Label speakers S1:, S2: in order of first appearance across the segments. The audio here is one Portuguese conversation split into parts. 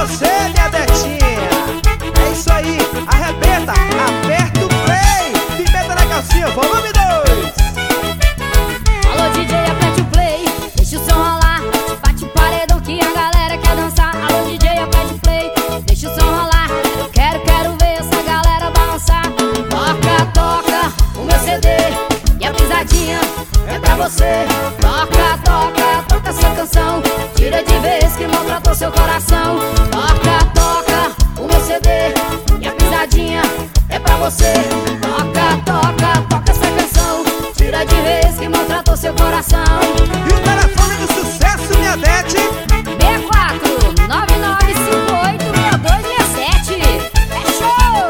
S1: você, minha Betinha. É isso aí, arrebenta, aperta o play. Pimenta na calcinha, volume 2.
S2: Alô DJ, aperte o play, deixa o som rolar. Bate o paredão que a galera quer dançar. Alô DJ, aperte o play, deixa o som rolar. Eu quero ver essa galera balançar. Toca, toca o meu CD e a pisadinha é pra você. Toca, toca, toca essa canção. Tira de vez que maltratou seu coração. Toca, toca o meu CD e a pisadinha é pra você. Toca, toca, toca essa canção. Tira de vez que maltratou seu coração.
S1: E o telefone do sucesso, minha Beth?
S2: 64 9958 6267. É show!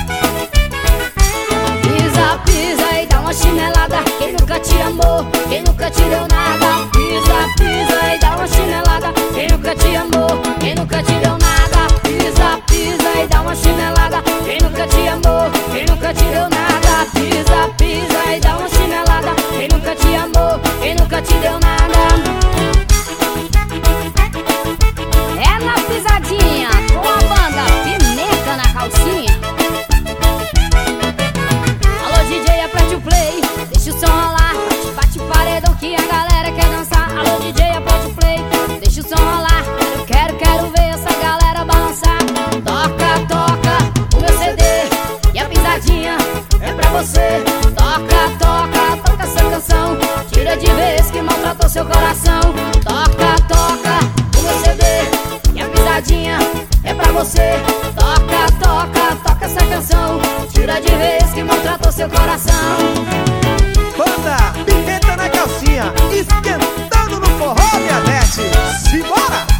S2: Pisa, pisa e dá uma chinelada. Quem nunca te amou, quem nunca te deu nada. Pisa, pisa e dá uma chinelada. Quem nunca te amou, quem nunca te deu nada. Pisa, pisa e dá uma chinelada. Quem nunca te amou, quem nunca te deu nada. Pisa, pisa e dá uma chinelada. Quem nunca te amou, quem nunca te deu nada. É na pisadinha com a banda Pimenta na calcinha. Alô DJ, aperte o play, deixa o som rolar. Bate paredão que a galera quer dançar. Alô DJ, aperte o play, deixa o som rolar. Eu quero ver essa galera balançar. Toca, toca o meu CD e a pisadinha é pra você. Toca, toca, toca essa canção. Tira de vez que maltratou seu coração. Toca, toca o meu CD e a pisadinha é pra você. Toca, toca, toca essa canção. Tira de vez que maltratou seu coração.
S1: Banda Pimenta na calcinha, esquentando no forró, minha Beth. Simbora!